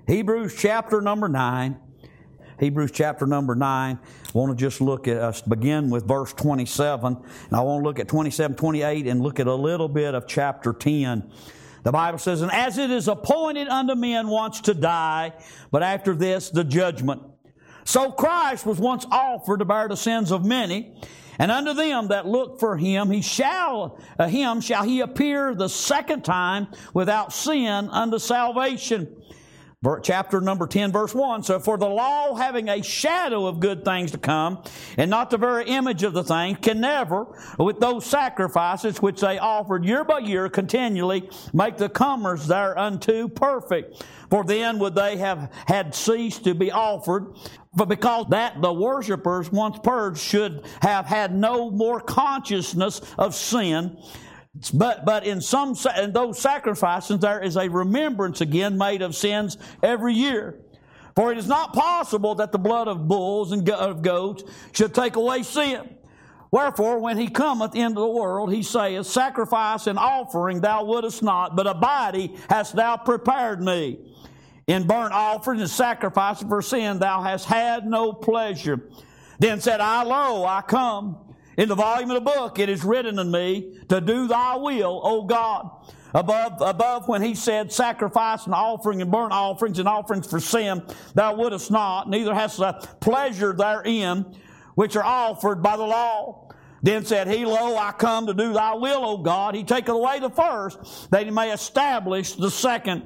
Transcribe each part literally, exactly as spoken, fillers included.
Hebrews chapter number nine. Hebrews chapter number nine. I want to just look at us, begin with verse twenty-seven. And I want to look at twenty-seven, twenty-eight, and look at a little bit of chapter ten. The Bible says, "And as it is appointed unto men once to die, but after this the judgment. So Christ was once offered to bear the sins of many, and unto them that look for him, he shall, uh, him shall he appear the second time without sin unto salvation." Chapter number ten, verse one. "So for the law, having a shadow of good things to come, and not the very image of the thing, can never, with those sacrifices which they offered year by year continually, make the comers thereunto perfect. For then would they have had ceased to be offered, but because that the worshippers, once purged, should have had no more consciousness of sin. But but in some in those sacrifices there is a remembrance again made of sins every year. For it is not possible that the blood of bulls and of goats should take away sin. Wherefore, when he cometh into the world, he saith, Sacrifice and offering thou wouldest not, but a body hast thou prepared me. In burnt offerings and sacrifices for sin thou hast had no pleasure. Then said I, Lo, I come. In the volume of the book it is written in me to do thy will, O God. Above, above when he said, Sacrifice and offering and burnt offerings and offerings for sin thou wouldest not, neither hast thou pleasure therein, which are offered by the law. Then said he, Lo, I come to do thy will, O God. He taketh away the first, that he may establish the second.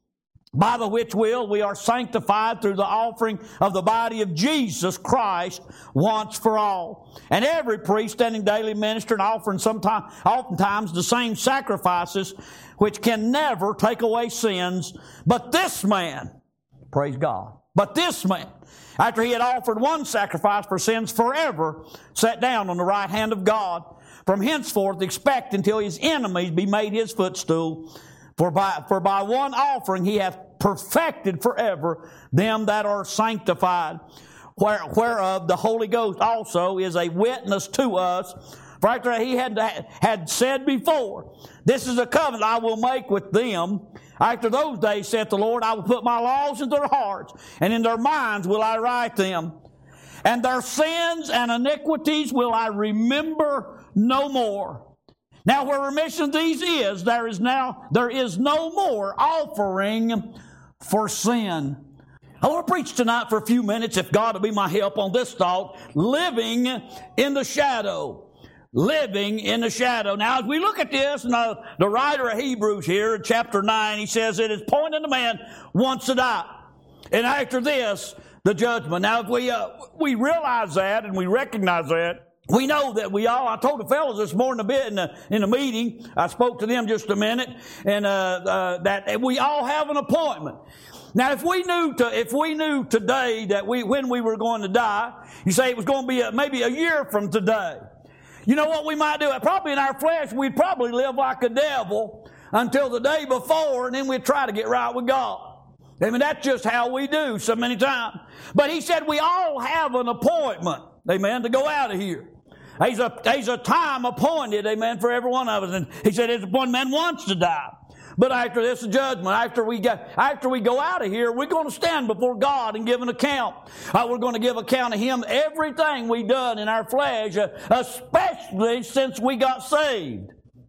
By the which will we are sanctified through the offering of the body of Jesus Christ once for all. And every priest standing daily ministering, offering sometime, oftentimes the same sacrifices, which can never take away sins. But this man, praise God, but this man, after he had offered one sacrifice for sins forever, sat down on the right hand of God. From henceforth expect until his enemies be made his footstool. For by, for by one offering he hath perfected forever them that are sanctified, where, whereof the Holy Ghost also is a witness to us. For after he had, had said before, This is a covenant I will make with them. After those days, saith the Lord, I will put my laws in their hearts, and in their minds will I write them. And their sins and iniquities will I remember no more. Now where remission of these is, there is now there is no more offering for sin. I want to preach tonight for a few minutes, if God will be my help on this thought, living in the shadow. Living in the shadow. Now as we look at this, and the, the writer of Hebrews here in chapter nine, he says, It is appointed unto man once to die, and after this, the judgment. Now if we, uh, we realize that, and we recognize that, we know that we all, I told the fellows this morning a bit in the, in the meeting, I spoke to them just a minute, and uh, uh, that we all have an appointment. Now, if we knew to, if we knew today that we, when we were going to die, you say it was going to be a, maybe a year from today. You know what we might do? Probably in our flesh, we'd probably live like a devil until the day before, and then we'd try to get right with God. I mean, that's just how we do so many times. But he said we all have an appointment, amen, to go out of here. There's a, there's a time appointed, amen, for every one of us. And he said, it's appointed man wants to die. But after this judgment, after we get, after we go out of here, we're going to stand before God and give an account. Uh, we're going to give account of Him everything we done in our flesh, uh, especially since we got saved.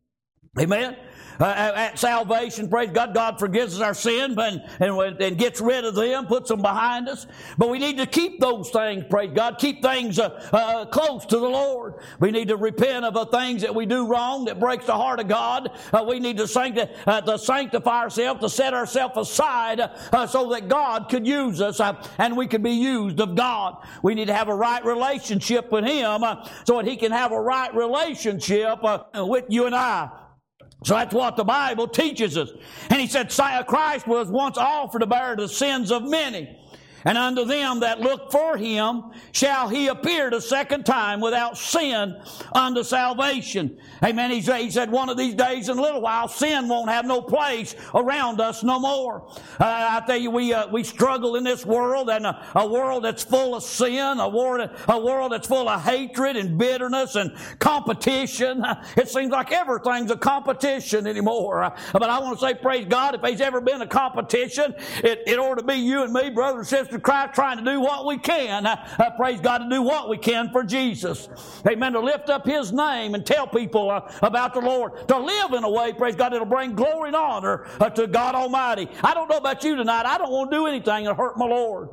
Amen. Uh, at salvation, praise God, God forgives us our sin and, and, and gets rid of them, puts them behind us. But we need to keep those things, praise God, keep things uh, uh, close to the Lord. We need to repent of the things that we do wrong that breaks the heart of God. Uh, we need to, sancti- uh, to sanctify ourselves, to set ourselves aside uh, so that God could use us uh, and we could be used of God. We need to have a right relationship with Him uh, so that He can have a right relationship uh, with you and I. So that's what the Bible teaches us. And he said Christ was once offered to bear the sins of many. And unto them that look for him shall he appear the second time without sin unto salvation. Amen. He said, he said one of these days in a little while, sin won't have no place around us no more. Uh, I tell you, we uh, we struggle in this world, and a, a world that's full of sin, a world, a world that's full of hatred and bitterness and competition. It seems like everything's a competition anymore. But I want to say, praise God, if there's ever been a competition, it, it ought to be you and me, brother and sister Christ, trying to do what we can. Uh, uh, praise God, to do what we can for Jesus. Amen. To lift up His name and tell people uh, about the Lord. To live in a way, praise God, that'll bring glory and honor uh, to God Almighty. I don't know about you tonight. I don't want to do anything to hurt my Lord.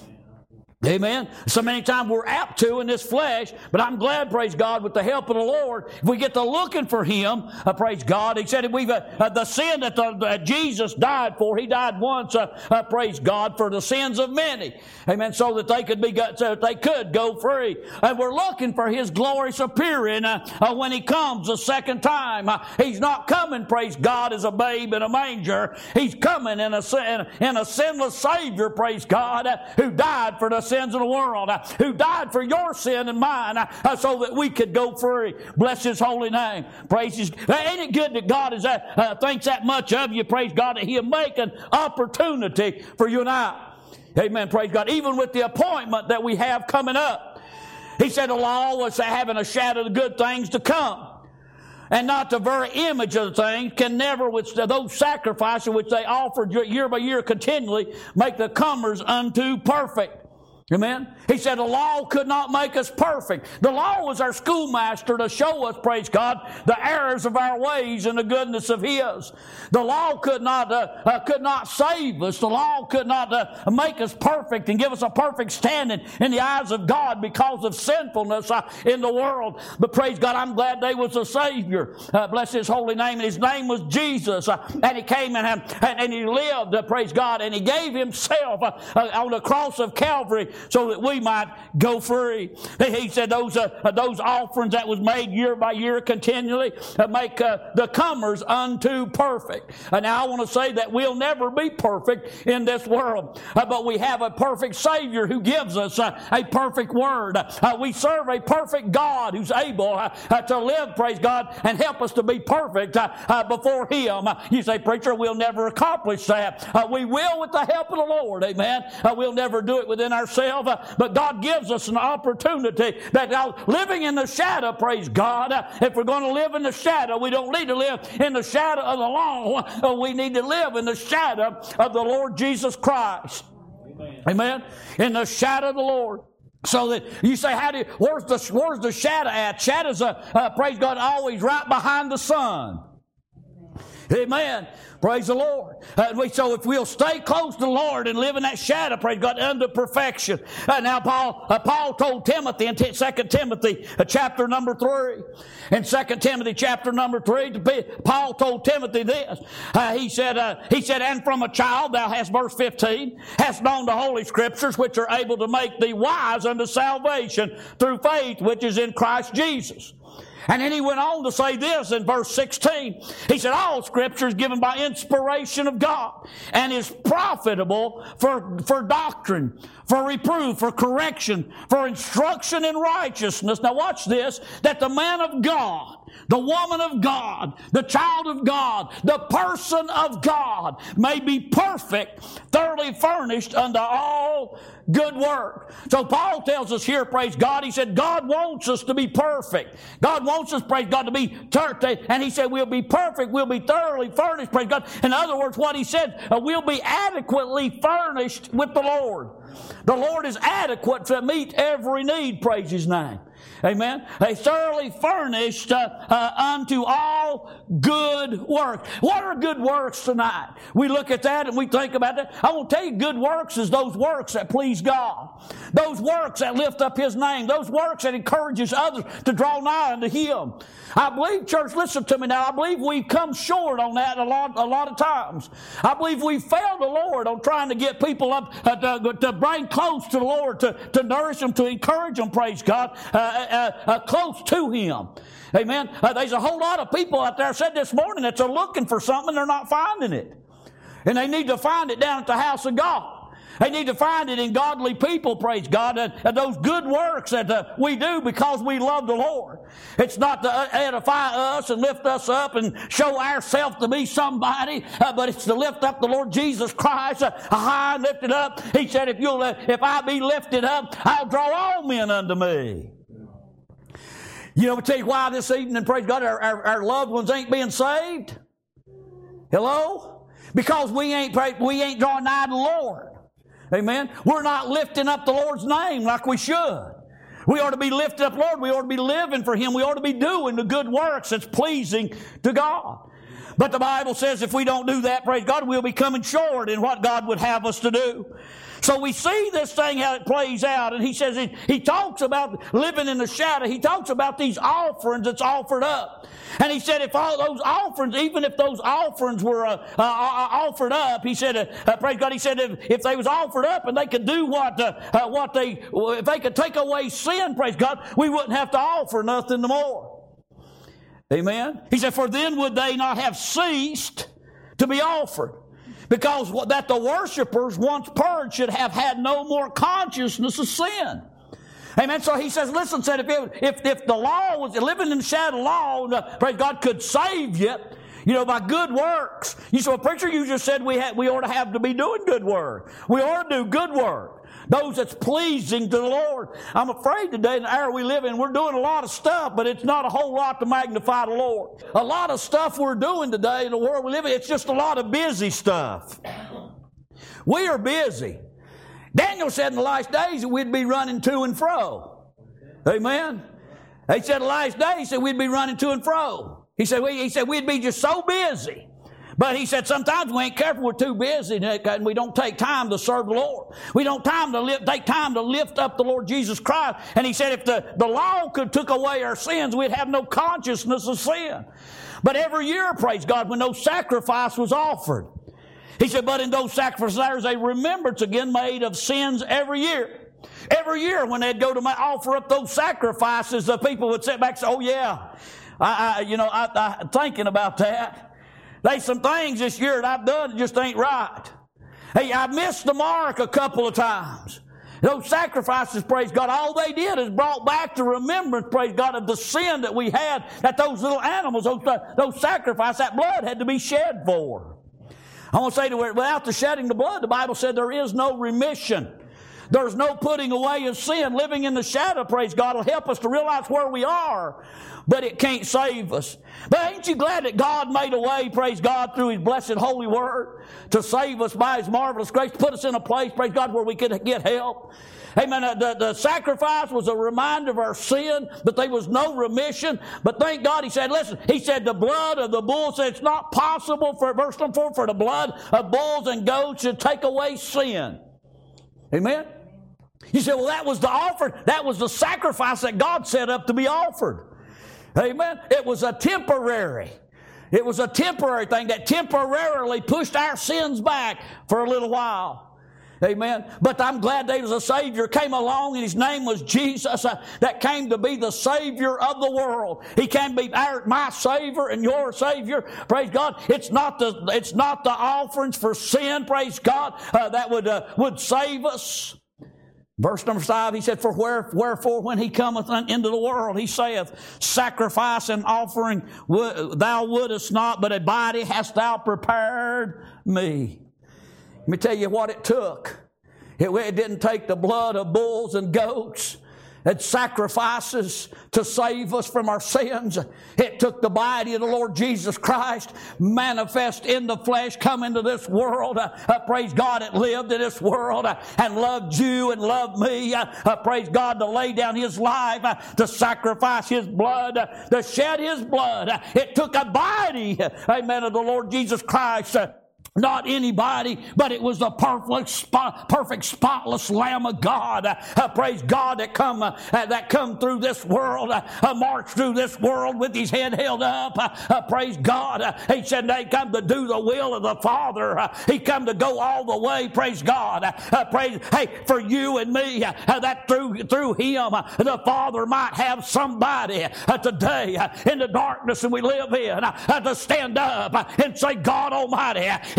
Amen. So many times we're apt to in this flesh, but I'm glad, praise God, with the help of the Lord, if we get to looking for Him, uh, praise God. He said if we've uh, uh, the sin that the, uh, Jesus died for, He died once, uh, uh, praise God, for the sins of many. Amen. So that they could be, so that they could go free. And we're looking for His glorious appearing uh, uh, when He comes the second time. Uh, he's not coming, praise God, as a babe in a manger. He's coming in a in, in a sinless Savior, praise God, uh, who died for the sins of the world, uh, who died for your sin and mine, uh, uh, so that we could go free. Bless His holy name. Praise His. Ain't it good that God is that, uh, thinks that much of you? Praise God, that He'll make an opportunity for you and I. Amen. Praise God. Even with the appointment that we have coming up, He said the law was having a shadow of the good things to come. And not the very image of the thing can never, with those sacrifices which they offered year by year continually, make the comers unto perfect. Amen. He said the law could not make us perfect. The law was our schoolmaster to show us, praise God, the errors of our ways and the goodness of His. The law could not uh, uh, could not save us. The law could not uh, make us perfect and give us a perfect standing in the eyes of God because of sinfulness uh, in the world. But praise God, I'm glad there was a Savior. Uh, bless His holy name. And His name was Jesus. Uh, and He came and, and, and He lived, uh, praise God, and He gave Himself uh, uh, on the cross of Calvary so that we might go free. He said those uh, those offerings that was made year by year continually uh, make uh, the comers unto perfect. And now I want to say that we'll never be perfect in this world, uh, but we have a perfect Savior who gives us uh, a perfect Word. Uh, we serve a perfect God who's able uh, uh, to live, praise God, and help us to be perfect uh, uh, before Him. Uh, you say, preacher, we'll never accomplish that. Uh, we will with the help of the Lord, amen. Uh, we'll never do it within ourselves. Uh, but God gives us an opportunity that uh, living in the shadow, praise God, uh, if we're going to live in the shadow, we don't need to live in the shadow of the law. Uh, we need to live in the shadow of the Lord Jesus Christ. Amen. Amen. In the shadow of the Lord. So that you say, how do you, where's the where's the shadow at? Shadow's a uh, praise God, always right behind the sun. Amen. Praise the Lord. Uh, we, so if we'll stay close to the Lord and live in that shadow, praise God, unto perfection. Uh, now Paul uh, Paul told Timothy in t- Second Timothy uh, chapter number three. In Second Timothy chapter number three, Paul told Timothy this. Uh, he said, uh, he said, and from a child thou hast, verse fifteen, hast known the Holy Scriptures, which are able to make thee wise unto salvation through faith which is in Christ Jesus. And then he went on to say this in verse sixteen. He said, all Scripture is given by inspiration of God and is profitable for, for doctrine, for reproof, for correction, for instruction in righteousness. Now watch this, that the man of God, the woman of God, the child of God, the person of God may be perfect, thoroughly furnished unto all good work. So Paul tells us here, praise God, he said God wants us to be perfect. God wants us, praise God, to be perfect. And he said we'll be perfect, we'll be thoroughly furnished, praise God. In other words, what he said, uh, we'll be adequately furnished with the Lord. The Lord is adequate to meet every need, praise His name. Amen. They thoroughly furnished uh, uh, unto all good works. What are good works tonight? We look at that and we think about that. I want to tell you, good works is those works that please God. Those works that lift up His name. Those works that encourages others to draw nigh unto Him. I believe, church, listen to me now. I believe we've come short on that a lot, a lot of times. I believe we've failed the Lord on trying to get people up uh, to, to bring close to the Lord, to, to nourish them, to encourage them, praise God. Uh, Uh, uh, close to Him. Amen. Uh, there's a whole lot of people out there, I said this morning, that are looking for something, they're not finding it. And they need to find it down at the house of God. They need to find it in godly people, praise God, and, and those good works that uh, we do because we love the Lord. It's not to edify us and lift us up and show ourselves to be somebody, uh, but it's to lift up the Lord Jesus Christ, uh, high and lifted up. He said, if you'll, uh, if I be lifted up, I'll draw all men unto me. You know, I'll tell you why this evening, praise God, our, our, our loved ones ain't being saved. Hello? Because we ain't, we ain't drawing nigh to the Lord. Amen. We're not lifting up the Lord's name like we should. We ought to be lifting up, Lord. We ought to be living for Him. We ought to be doing the good works that's pleasing to God. But the Bible says if we don't do that, praise God, we'll be coming short in what God would have us to do. So we see this thing, how it plays out. And he says, he, he talks about living in the shadow. He talks about these offerings that's offered up. And he said if all those offerings, even if those offerings were uh, uh, offered up, he said, uh, uh, praise God, he said if, if they was offered up and they could do what, uh, uh, what they, if they could take away sin, praise God, we wouldn't have to offer nothing more. Amen. He said, for then would they not have ceased to be offered. Because that the worshipers, once purged, should have had no more consciousness of sin. Amen. So he says, listen, said if, it, if if the law was living in the shadow of law, uh, praise God, could save you, you know, by good works. You said, well, preacher, you just said we had we ought to have to be doing good work. We ought to do good work. Those that's pleasing to the Lord. I'm afraid today in the era we live in, we're doing a lot of stuff, but it's not a whole lot to magnify the Lord. A lot of stuff we're doing today in the world we live in, it's just a lot of busy stuff. We are busy. Daniel said in the last days that we'd be running to and fro. Amen. He said the last days he said we'd be running to and fro. He said, we, he said we'd be just so busy. But he said sometimes we ain't careful, we're too busy and we don't take time to serve the Lord. We don't time to lift, take time to lift up the Lord Jesus Christ. And he said if the, the law could took away our sins, we'd have no consciousness of sin. But every year, praise God, when no sacrifice was offered, he said, but in those sacrifices there's a remembrance again made of sins every year. Every year when they'd go to offer up those sacrifices, the people would sit back and say, oh yeah, I, I you know, I, I'm thinking about that. There's some things this year that I've done that just ain't right. Hey, I missed the mark a couple of times. Those sacrifices, praise God, all they did is brought back the remembrance, praise God, of the sin that we had, that those little animals, those, those sacrifices, that blood had to be shed for. I want to say to you, without the shedding of blood, the Bible said there is no remission. There's no putting away of sin. Living in the shadow, praise God, will help us to realize where we are, but it can't save us. But ain't you glad that God made a way, praise God, through His blessed holy word to save us by His marvelous grace, to put us in a place, praise God, where we could get help. Amen. The, the sacrifice was a reminder of our sin, but there was no remission. But thank God, He said, listen, He said the blood of the bull, said it's not possible for, verse number four, for the blood of bulls and goats to take away sin. Amen. You say, well, that was the offer, that was the sacrifice that God set up to be offered. Amen. It was a temporary. It was a temporary thing that temporarily pushed our sins back for a little while. Amen. But I'm glad there was a Savior came along, and His name was Jesus, uh, that came to be the Savior of the world. He came to be our, my Savior and your Savior. Praise God. It's not the it's not the offerings for sin, praise God, uh, that would uh, would save us. Verse number five, he said, For where, wherefore when He cometh into the world, He saith, Sacrifice and offering thou wouldest not, but a body hast thou prepared me. Let me tell you what it took. It, it didn't take the blood of bulls and goats and sacrifices to save us from our sins. It took the body of the Lord Jesus Christ, manifest in the flesh, come into this world. Uh, uh, praise God, it lived in this world uh, and loved you and loved me. Uh, uh, praise God, to lay down His life, uh, to sacrifice His blood, uh, to shed His blood. Uh, it took a body, uh, amen, of the Lord Jesus Christ. Uh, Not anybody, but it was the perfect, spot, perfect, spotless Lamb of God. Uh, uh, praise God that come uh, uh, that come through this world, uh, uh, marched through this world with His head held up. Uh, uh, praise God. Uh, he said they come to do the will of the Father. Uh, he come to go all the way. Praise God. Uh, uh, praise, hey, for you and me, uh, uh, that through through Him, uh, the Father might have somebody uh, today uh, in the darkness that we live in uh, uh, to stand up uh, and say, God Almighty, uh,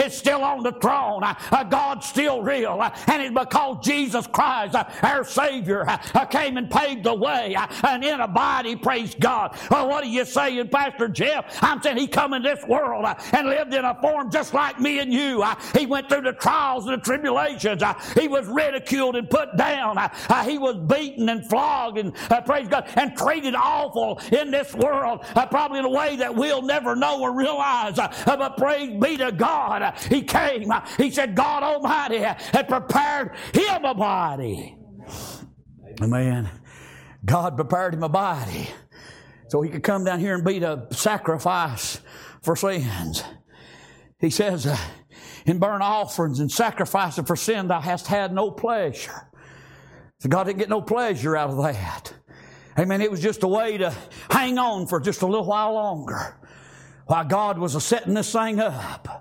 is still on the throne. Uh, God's still real. Uh, and it's because Jesus Christ, uh, our Savior, uh, came and paved the way. Uh, and in a body, praise God. Well, what are you saying, Pastor Jeff? I'm saying he come in this world uh, and lived in a form just like me and you. Uh, he went through the trials and the tribulations. Uh, he was ridiculed and put down. Uh, uh, he was beaten and flogged and, uh, praise God, and treated awful in this world, uh, probably in a way that we'll never know or realize. Uh, uh, but praise be to God. Uh, he came. Uh, he said, God Almighty uh, had prepared him a body. Amen. God prepared him a body so he could come down here and be the sacrifice for sins. He says, uh, in burnt offerings and sacrifices for sin thou hast had no pleasure. So God didn't get no pleasure out of that. Amen. It was just a way to hang on for just a little while longer while God was setting this thing up.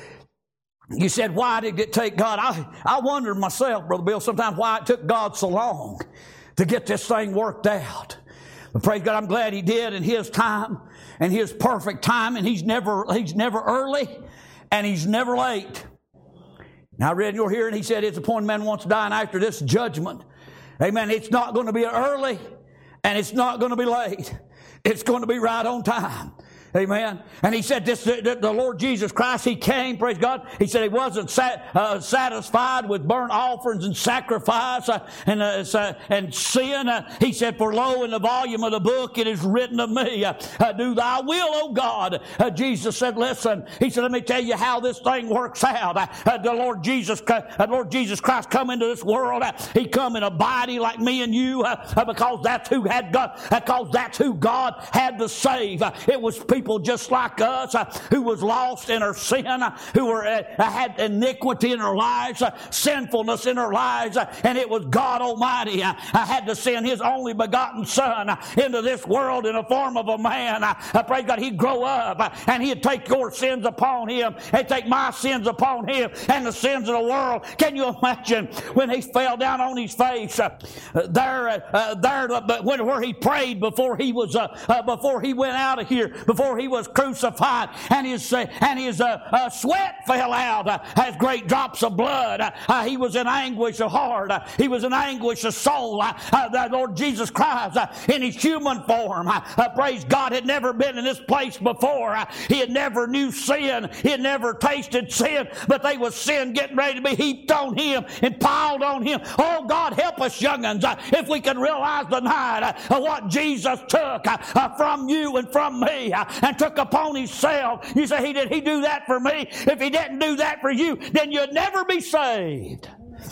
You said, why did it take God? I, I wondered myself, Brother Bill, sometimes why it took God so long to get this thing worked out. But praise God, I'm glad he did in his time and his perfect time, and he's never, he's never early and he's never late. Now I read in your hearing, he said, it's appointed man wants to die, and after this judgment. Amen. It's not going to be early and it's not going to be late. It's going to be right on time. Amen. And he said this, the, the Lord Jesus Christ, he came, praise God. He said he wasn't sat, uh, satisfied with burnt offerings and sacrifice uh, and, uh, uh, and sin. Uh, he said, for lo, in the volume of the book it is written of me, uh, uh, do thy will, O God. Uh, Jesus said, listen, he said, let me tell you how this thing works out. Uh, uh, the Lord Jesus, uh, Lord Jesus Christ come into this world. Uh, he come in a body like me and you uh, uh, because that's who had God, because that's who God had to save. Uh, it was people just like us uh, who was lost in our sin, uh, who were uh, had iniquity in their lives, uh, sinfulness in their lives, uh, and it was God Almighty uh, uh, had to send his only begotten Son uh, into this world in the form of a man. Uh, uh, praise God, he'd grow up uh, and he'd take your sins upon him, he'd take my sins upon him and the sins of the world. Can you imagine when he fell down on his face uh, there, uh, there, uh, when, where he prayed before he was, uh, uh, before he went out of here, before he was crucified, and his uh, and his uh, uh, sweat fell out uh, as great drops of blood. Uh, uh, he was in anguish of heart. Uh, he was in anguish of soul. Uh, uh, the Lord Jesus Christ, uh, in his human form, uh, uh, praise God, had never been in this place before. Uh, he had never knew sin. He had never tasted sin, but they was sin getting ready to be heaped on him and piled on him. Oh God, help us, young'uns, uh, if we can realize tonight uh, what Jesus took uh, uh, from you and from me. Uh, and took upon himself. You say, he did he do that for me? If he didn't do that for you, then you'd never be saved.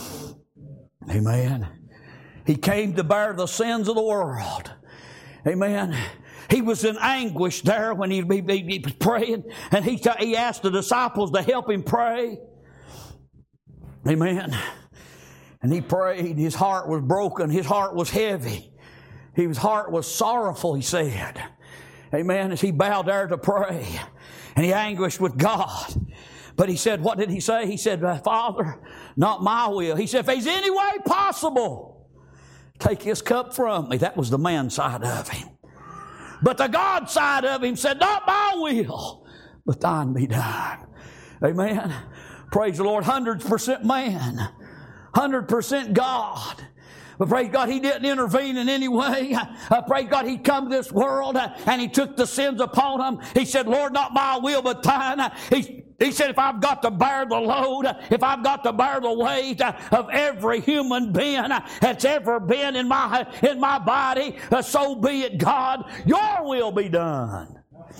Amen. He came to bear the sins of the world. Amen. He was in anguish there when he, he, he was praying, and he, he asked the disciples to help him pray. Amen. And he prayed. His heart was broken. His heart was heavy. His heart was sorrowful, he said. Amen. As he bowed there to pray, and he anguished with God. But he said, what did he say? He said, Father, not my will. He said, if there's any way possible, take this cup from me. That was the man side of him. But the God side of him said, not my will, but thine be done. Amen. Praise the Lord. one hundred percent man, one hundred percent God. But praise God, he didn't intervene in any way. Uh, praise God, he come to this world uh, and he took the sins upon him. He said, Lord, not my will, but thine. Uh, he, he said, if I've got to bear the load, uh, if I've got to bear the weight uh, of every human being uh, that's ever been in my, in my body, uh, so be it, God. Your will be done.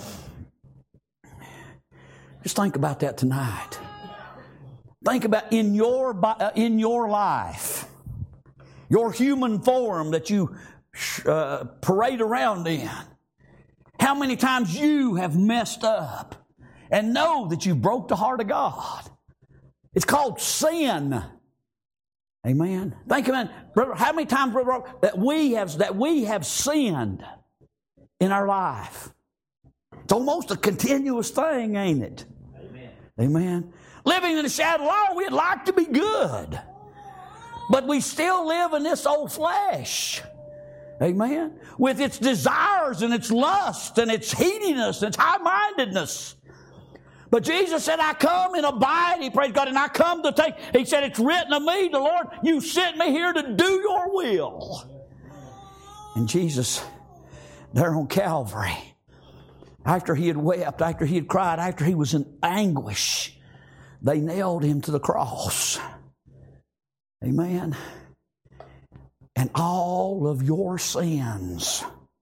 Just think about that tonight. Think about in your, uh, in your life. Your human form that you uh, parade around in. How many times you have messed up and know that you broke the heart of God. It's called sin. Amen. Think about it. How many times, brother, that we have that we have sinned in our life. It's almost a continuous thing, ain't it? Amen. Amen. Living in the shadow of law, we'd like to be good. But we still live in this old flesh. Amen. With its desires and its lust and its heatiness and its high-mindedness. But Jesus said, I come and abide, he praised God, and I come to take, he said, it's written of me, the Lord, you sent me here to do your will. And Jesus, there on Calvary, after he had wept, after he had cried, after he was in anguish, they nailed him to the cross. Amen. And all of your sins,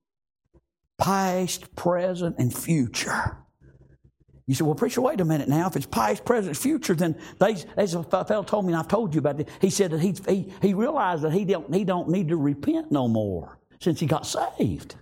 past, present, and future. You say, well, preacher, wait a minute now. If it's past, present, future, then they, as a fellow told me, and I've told you about it, he said that he, he, he realized that he don't, he don't need to repent no more since he got saved.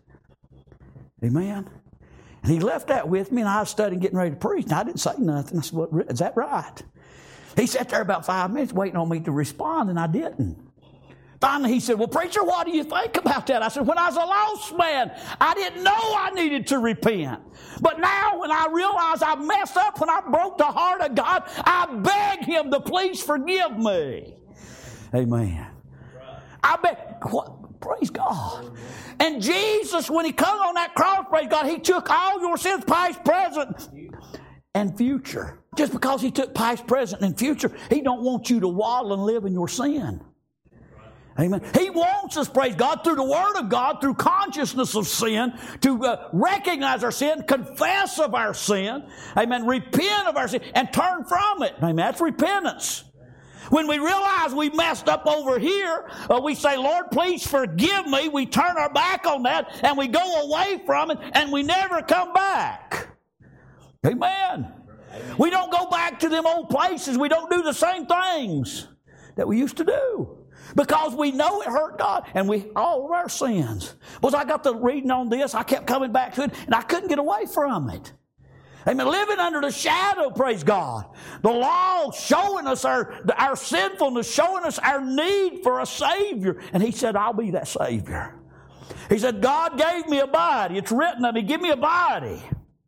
Amen. And he left that with me, and I was studying, getting ready to preach, and I didn't say nothing. I said, well, is that right? He sat there about five minutes waiting on me to respond, and I didn't. Finally, he said, well, preacher, what do you think about that? I said, when I was a lost man, I didn't know I needed to repent. But now when I realize I messed up, when I broke the heart of God, I beg him to please forgive me. Amen. I beg, what? Praise God. And Jesus, when he come on that cross, praise God, he took all your sins, past, present, and future. Just because he took past, present, and future, he don't want you to waddle and live in your sin. Amen. He wants us, praise God, through the Word of God, through consciousness of sin, to uh, recognize our sin, confess of our sin, amen, repent of our sin, and turn from it. Amen. That's repentance. When we realize we messed up over here, uh, we say, Lord, please forgive me. We turn our back on that, and we go away from it, and we never come back. Amen. We don't go back to them old places. We don't do the same things that we used to do. Because we know it hurt God, and we all of our sins. Because I got the reading on this, I kept coming back to it, and I couldn't get away from it. Amen. Living under the shadow, praise God. The law showing us our, our sinfulness, showing us our need for a Savior. And he said, I'll be that Savior. He said, God gave me a body. It's written of me, give me a body.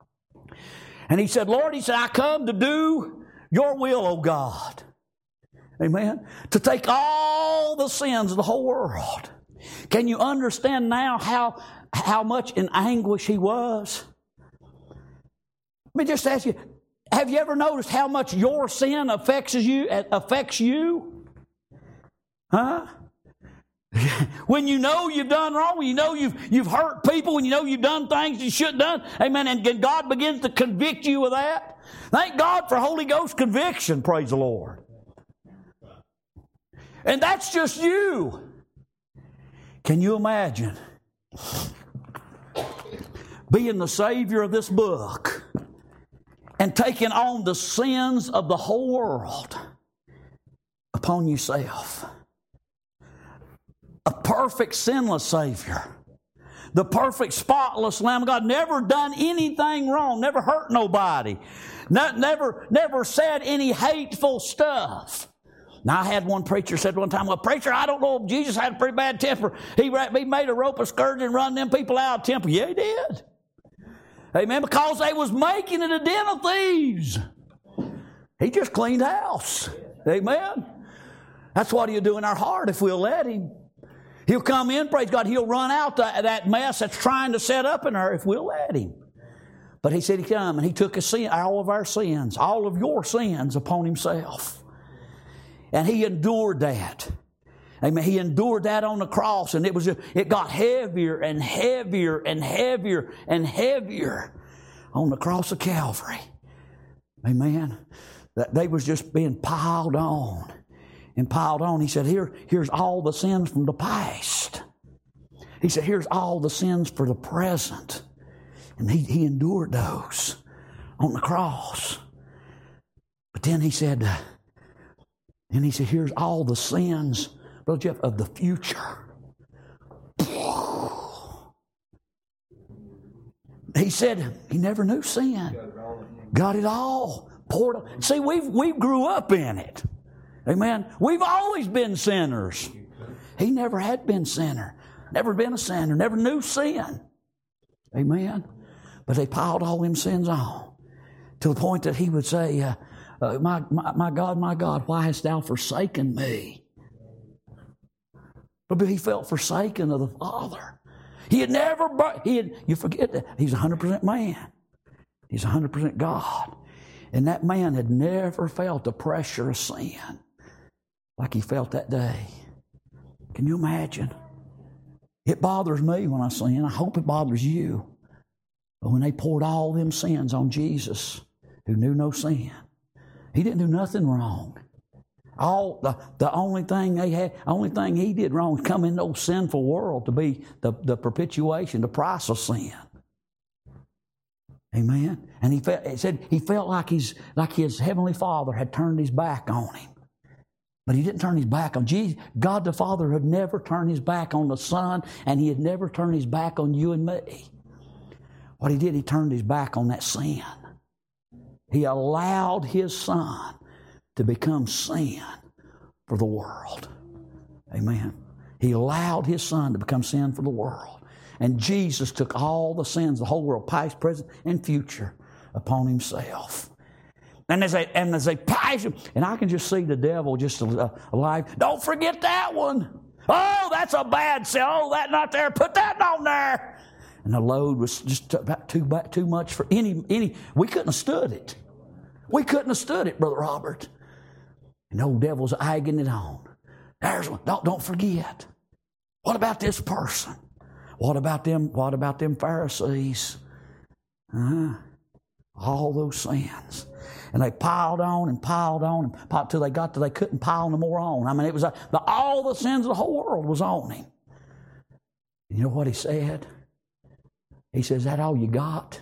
And he said, Lord, he said, I come to do your will, O God. Amen. To take all the sins of the whole world. Can you understand now how, how much in anguish he was? Let me just ask you, have you ever noticed how much your sin affects you? Affects you? Huh? When you know you've done wrong, when you know you've, you've hurt people, when you know you've done things you shouldn't have done, amen, and God begins to convict you of that. Thank God for Holy Ghost conviction, praise the Lord. And that's just you. Can you imagine being the Savior of this book and taking on the sins of the whole world upon yourself? A perfect, sinless Savior. The perfect, spotless Lamb of God. Never done anything wrong. Never hurt nobody. Not, never, never said any hateful stuff. Now, I had one preacher said one time, well, preacher, I don't know if Jesus had a pretty bad temper. He, he made a rope of scourge and run them people out of the temple. Yeah, he did. Amen. Because they was making it a den of thieves. He just cleaned house. Amen. That's what he'll do in our heart if we'll let him. He'll come in, praise God. He'll run out the, that mess that's trying to set up in her if we'll let him. But he said he come and he took a sin, all of our sins, all of your sins upon himself. And he endured that. Amen. He endured that on the cross, and it was it got heavier and heavier and heavier and heavier on the cross of Calvary. Amen. That they was just being piled on and piled on. He said, Here, here's all the sins from the past. He said, here's all the sins for the present. And he, he endured those on the cross. But then he said, and he said, here's all the sins, Brother Jeff, of the future. He said he never knew sin. Got it all. Poured. See, we've, we grew up in it. Amen. We've always been sinners. He never had been sinner. Never been a sinner. Never knew sin. Amen. But they piled all them sins on to the point that he would say, uh, Uh, my, my, my God, my God, why hast thou forsaken me? But he felt forsaken of the Father. He had never, he had, you forget that, he's one hundred percent man. He's one hundred percent God. And that man had never felt the pressure of sin like he felt that day. Can you imagine? It bothers me when I sin. I hope it bothers you. But when they poured all them sins on Jesus, who knew no sin, he didn't do nothing wrong. All the, the only thing they had, only thing he did wrong was come in those sinful world to be the, the perpetuation, the price of sin. Amen. And he felt, it said he felt like he's like his heavenly Father had turned his back on him. But he didn't turn his back on Jesus. God the Father had never turned his back on the Son, and he had never turned his back on you and me. What he did, he turned his back on that sin. He allowed his Son to become sin for the world. Amen. He allowed his Son to become sin for the world. And Jesus took all the sins, the whole world, past, present, and future, upon himself. And as they, and as they passion, and I can just see the devil just alive. Don't forget that one. Oh, that's a bad sin. Oh, that not there. Put that on there. And the load was just about too too much for any any. We couldn't have stood it. We couldn't have stood it, Brother Robert. And the old devil's egging it on. There's one. Don't don't forget. What about this person? What about them? What about them Pharisees? Uh, all those sins. And they piled on and piled on and piled till they got to they couldn't pile no more on. I mean, it was like the, all the sins of the whole world was on him. And you know what he said? He said, "Is that all you got?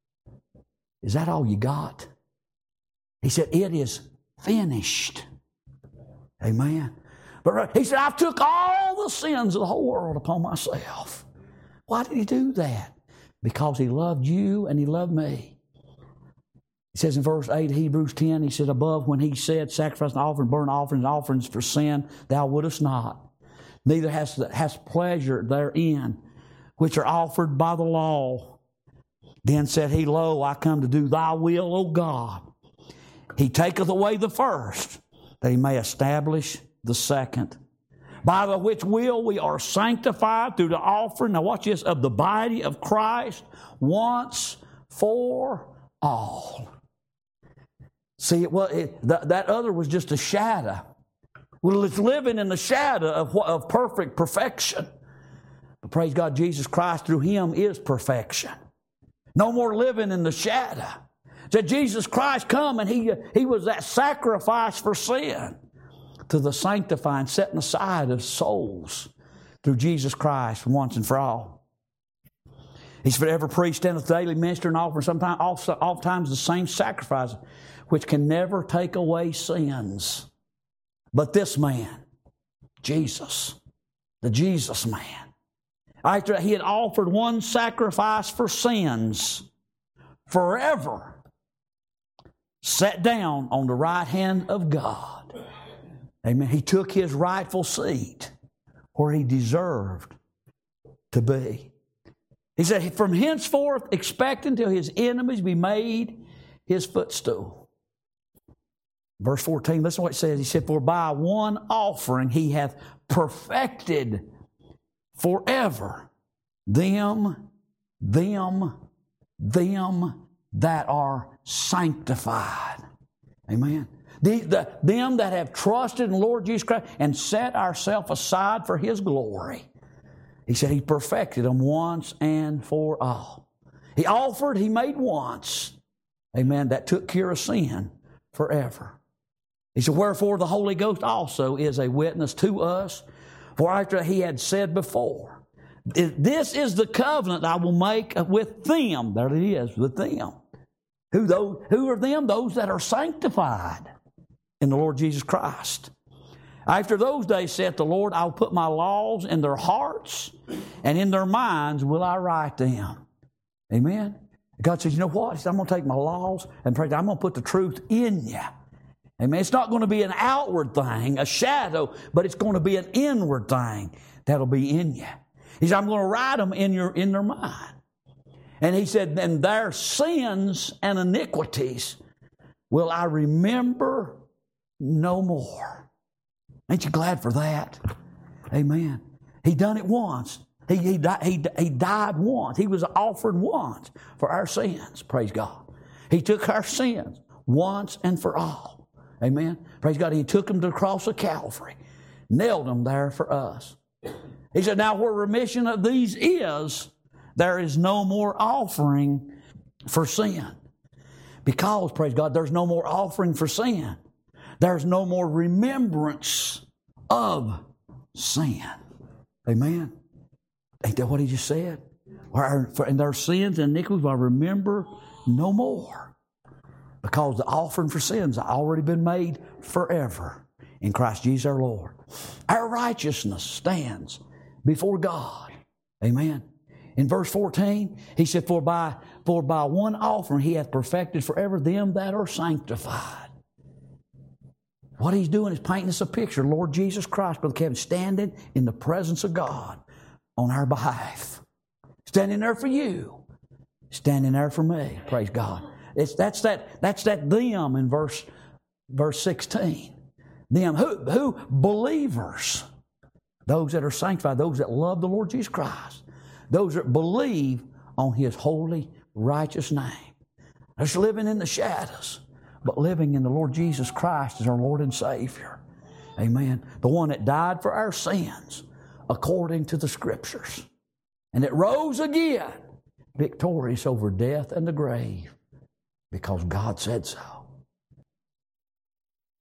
Is that all you got?" He said, "It is finished." Amen. But he said, "I took all the sins of the whole world upon myself." Why did he do that? Because he loved you and he loved me. He says in verse eight of Hebrews ten, he said, "Above when he said, sacrifice and offering, burnt offerings, and offerings for sin, thou wouldest not. Neither hast has pleasure therein, which are offered by the law. Then said he, Lo, I come to do thy will, O God. He taketh away the first, that he may establish the second. By the which will we are sanctified through the offering," now watch this, "of the body of Christ once for all." See, it, well, it, that, that other was just a shadow. Well, it's living in the shadow of, of perfect perfection. But praise God, Jesus Christ through him is perfection. No more living in the shadow. So Jesus Christ come and he, he was that sacrifice for sin to the sanctifying, setting aside of souls through Jesus Christ once and for all. He's for every priest standeth daily minister and offer sometimes also oftentimes the same sacrifice, which can never take away sins. But this man, Jesus, the Jesus man, after he had offered one sacrifice for sins forever, sat down on the right hand of God. Amen. He took his rightful seat where he deserved to be. He said, "From henceforth expect until his enemies be made his footstool." Verse fourteen, listen to what it says. He said, "For by one offering he hath perfected forever them, them, them that are sanctified." Amen. The, the, them that have trusted in the Lord Jesus Christ and set ourselves aside for his glory. He said he perfected them once and for all. He offered, he made once. Amen. That took care of sin forever. He said, "Wherefore the Holy Ghost also is a witness to us. For after he had said before, this is the covenant I will make with them." There it is, with them. Who, those, who are them? Those that are sanctified in the Lord Jesus Christ. "After those days, saith the Lord, I will put my laws in their hearts, and in their minds will I write them." Amen. God says, you know what? He said, I'm going to take my laws and pray. I'm going to put the truth in you. Amen. It's not going to be an outward thing, a shadow, but it's going to be an inward thing that'll be in you. He said, I'm going to write them in your in their mind. And he said, "And their sins and iniquities will I remember no more." Ain't you glad for that? Amen. He done it once. He, he, he, he died once. He was offered once for our sins. Praise God. He took our sins once and for all. Amen. Praise God. He took them to the cross of Calvary, nailed them there for us. He said, now where remission of these is, there is no more offering for sin. Because, praise God, there's no more offering for sin. There's no more remembrance of sin. Amen. Ain't that what he just said? And their sins and iniquities I remember no more. Because the offering for sins has already been made forever in Christ Jesus our Lord. Our righteousness stands before God. Amen. In verse fourteen, he said, For by, for by one offering he hath perfected forever them that are sanctified. What he's doing is painting us a picture. Lord Jesus Christ, Brother Kevin, standing in the presence of God on our behalf. Standing there for you. Standing there for me. Praise God. It's, that's that, that's that them in verse, verse sixteen. Them, who, who? Believers. Those that are sanctified, those that love the Lord Jesus Christ. Those that believe on His holy, righteous name. Just living in the shadows, but living in the Lord Jesus Christ as our Lord and Savior. Amen. The one that died for our sins according to the Scriptures. And it rose again, victorious over death and the grave, because God said so.